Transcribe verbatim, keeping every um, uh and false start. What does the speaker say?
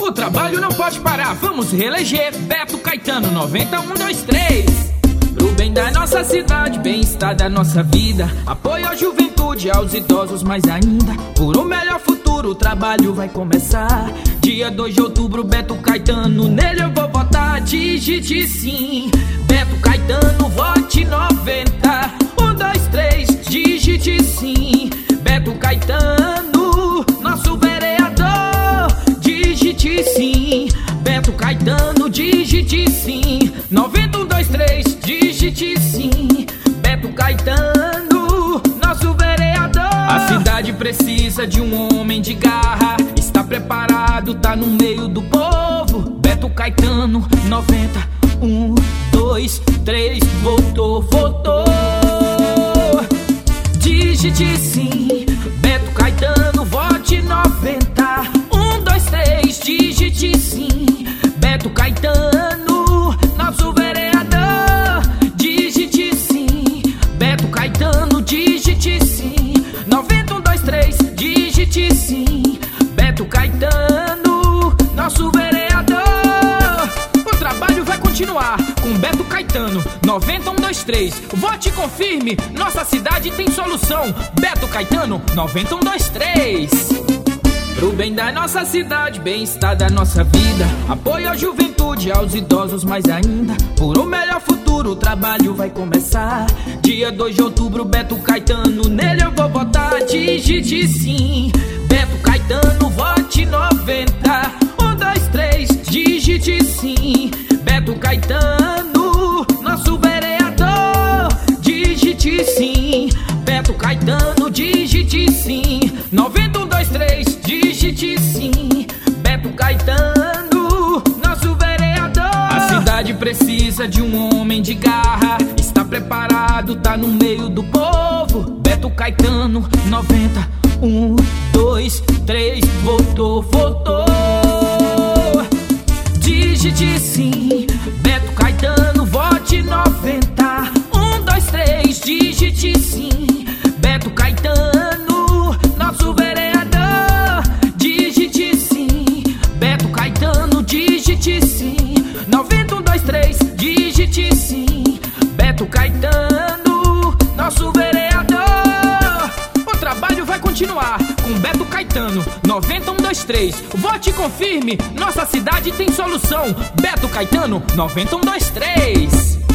O trabalho não pode parar, vamos reeleger Beto Caetano noventa, um, dois, três. Pro bem da nossa cidade, bem-estar da nonossa vida, apoio à juventude, aos idosos mais ainda. Por um melhor futuro, o trabalho vai começar. Dia dois de outubro, Beto Caetano, nele eu vou votar. Digite sim, Beto Caetano, vote noventa. Um, dois, três, digite sim, Beto Caetano, nosso vereador. Digite sim, Beto Caetano, digite sim, noventa, um, dois, três, digite sim, Beto Caetano, nosso vereador. A cidade precisa de um homem de garra, está preparado, tá no meio do povo. Beto Caetano, noventa, um, dois, três, votou, votou. Digite sim, Beto Caetano, vote noventa. Um, dois, três, digite sim, Beto Caetano, nosso vereador. Digite sim, Beto Caetano, digite sim, noventa, um, dois, três, digite sim, Beto Caetano, nosso vereador. O trabalho vai continuar com Beto Caetano, noventa, um, dois, três. Vote e confirme, nossa cidade tem solução. Beto Caetano, noventa, um, dois, três. Pro bem da nossa cidade, bem-estar da nossa vida, apoio à juventude, aos idosos mais ainda. Por um melhor futuro, o trabalho vai começar. Dia dois de outubro, Beto Caetano, nele eu vou votar. Digite sim, Beto Caetano, vote noventa. Um, dois, três, digite sim, Beto Caetano, nosso vereador. Digite sim, Beto Caetano, digite sim, noventa, um, dois, três, digite sim, Beto Caetano, nosso vereador. A cidade precisa de um homem de garra, está preparado, tá no meio do povo. Beto Caetano, noventa, um, dois, três, votou, votou. Digite sim, Beto Caetano, vote noventa. Um, dois, três, digite sim, Beto Caetano, nosso vereador. Digite sim, Beto Caetano, digite sim, noventa, um, dois, três, digite sim, Beto Caetano, nosso vereador. O trabalho vai continuar com Beto Caetano, noventa, um, dois, três. Vote e confirme, nossa cidade tem solução. Beto Caetano, noventa, um, dois, três.